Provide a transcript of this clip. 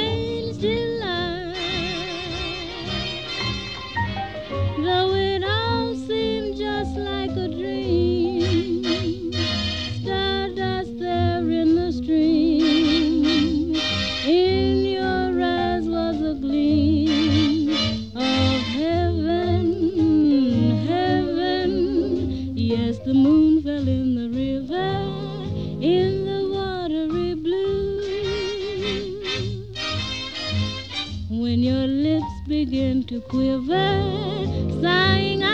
strange delight. Though it all seemed just like a dream, stardust there in the stream. In your eyes was a gleam of heaven, heaven. Yes, the moon fell in the river, in the watery blue. When your lips begin to quiver, sighing